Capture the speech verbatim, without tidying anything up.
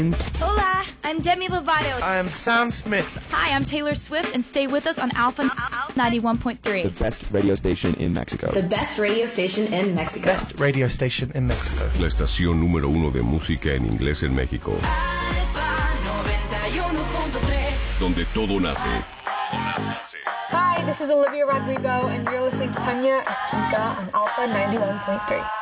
Hola, I'm Demi Lovato. I'm Sam Smith. Hi, I'm Taylor Swift, and stay with us on Alpha ninety-one point three. The best radio station in Mexico. The best radio station in Mexico. Best radio station in Mexico. La estación número uno de música en inglés en México. Alfa noventa y uno punto tres. Donde todo nace. Hi, this is Olivia Rodrigo, and you're listening to Tanya Akika on Alpha ninety-one point three.